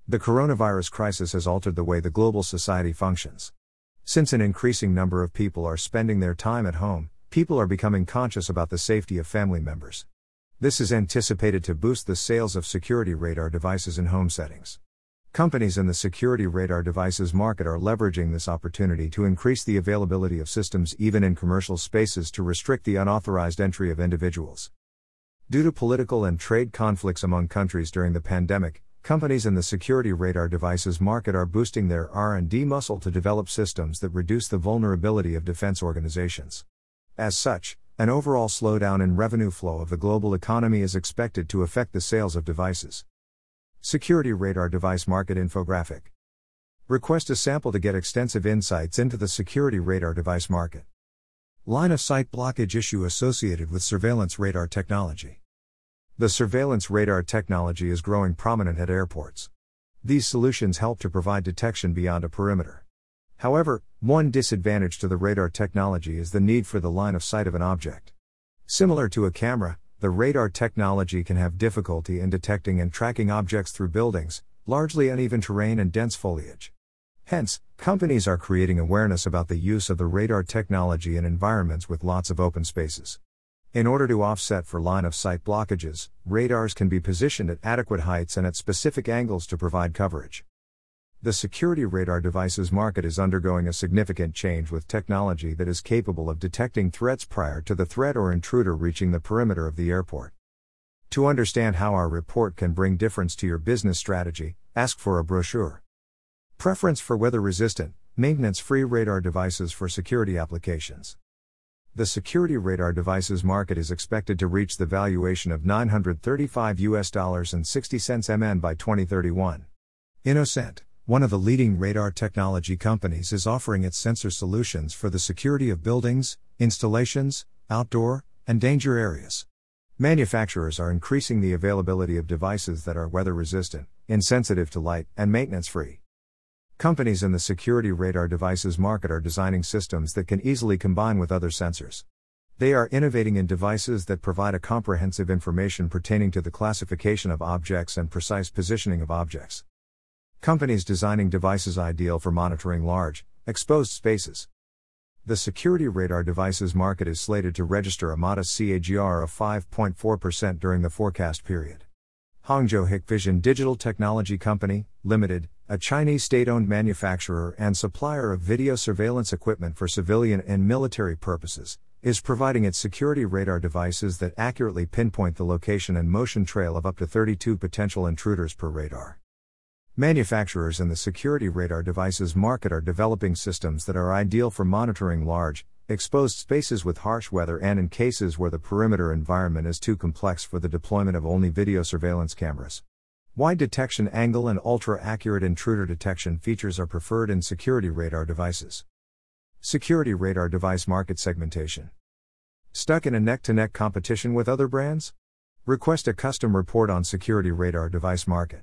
The coronavirus crisis has altered the way the global society functions. Since an increasing number of people are spending their time at home, people are becoming conscious about the safety of family members. This is anticipated to boost the sales of security radar devices in home settings. Companies in the security radar devices market are leveraging this opportunity to increase the availability of systems even in commercial spaces to restrict the unauthorized entry of individuals. Due to political and trade conflicts among countries during the pandemic, companies in the security radar devices market are boosting their R&D muscle to develop systems that reduce the vulnerability of defense organizations. As such, an overall slowdown in revenue flow of the global economy is expected to affect the sales of devices. Security radar device market infographic. Request a sample to get extensive insights into the security radar device market. Line of sight blockage issue associated with surveillance radar technology. The surveillance radar technology is growing prominent at airports. These solutions help to provide detection beyond a perimeter. However, one disadvantage to the radar technology is the need for the line of sight of an object. Similar to a camera, the radar technology can have difficulty in detecting and tracking objects through buildings, largely uneven terrain and dense foliage. Hence, companies are creating awareness about the use of the radar technology in environments with lots of open spaces. In order to offset for line-of-sight blockages, radars can be positioned at adequate heights and at specific angles to provide coverage. The security radar devices market is undergoing a significant change with technology that is capable of detecting threats prior to the threat or intruder reaching the perimeter of the airport. To understand how our report can bring difference to your business strategy, ask for a brochure. Preference for weather-resistant, maintenance-free radar devices for security applications. The security radar devices market is expected to reach the valuation of $935.60 MN by 2031. Innocent, one of the leading radar technology companies, is offering its sensor solutions for the security of buildings, installations, outdoor, and danger areas. Manufacturers are increasing the availability of devices that are weather-resistant, insensitive to light, and maintenance-free. Companies in the security radar devices market are designing systems that can easily combine with other sensors. They are innovating in devices that provide a comprehensive information pertaining to the classification of objects and precise positioning of objects. Companies designing devices ideal for monitoring large, exposed spaces. The security radar devices market is slated to register a modest CAGR of 5.4% during the forecast period. Hangzhou Hikvision Digital Technology Company, Limited, a Chinese state-owned manufacturer and supplier of video surveillance equipment for civilian and military purposes, is providing its security radar devices that accurately pinpoint the location and motion trail of up to 32 potential intruders per radar. Manufacturers in the security radar devices market are developing systems that are ideal for monitoring large, exposed spaces with harsh weather and in cases where the perimeter environment is too complex for the deployment of only video surveillance cameras. Wide detection angle and ultra-accurate intruder detection features are preferred in security radar devices. Security radar device market segmentation. Stuck in a neck-to-neck competition with other brands? Request a custom report on security radar device market.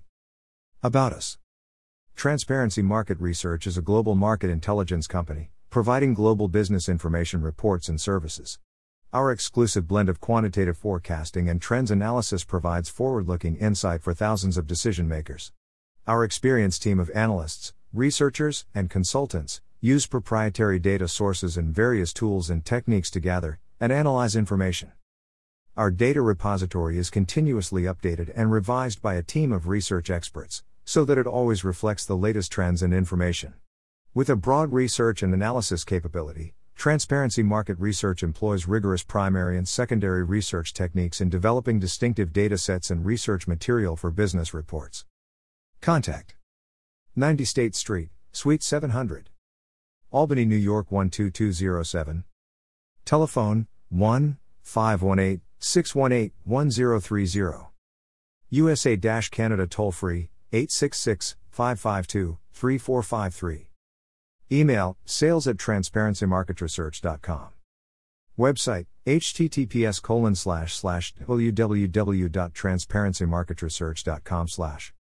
About us. Transparency Market Research is a global market intelligence company, providing global business information reports and services. Our exclusive blend of quantitative forecasting and trends analysis provides forward-looking insight for thousands of decision makers. Our experienced team of analysts, researchers, and consultants use proprietary data sources and various tools and techniques to gather and analyze information. Our data repository is continuously updated and revised by a team of research experts, so that it always reflects the latest trends and information. With a broad research and analysis capability, Transparency Market Research employs rigorous primary and secondary research techniques in developing distinctive datasets and research material for business reports. Contact 90 State Street, Suite 700. Albany, New York 12207. Telephone 1-518-618-1030. USA-Canada toll-free 866-552-3453. Email, sales@transparencymarketresearch.com. Website, https://www.transparencymarketresearch.com/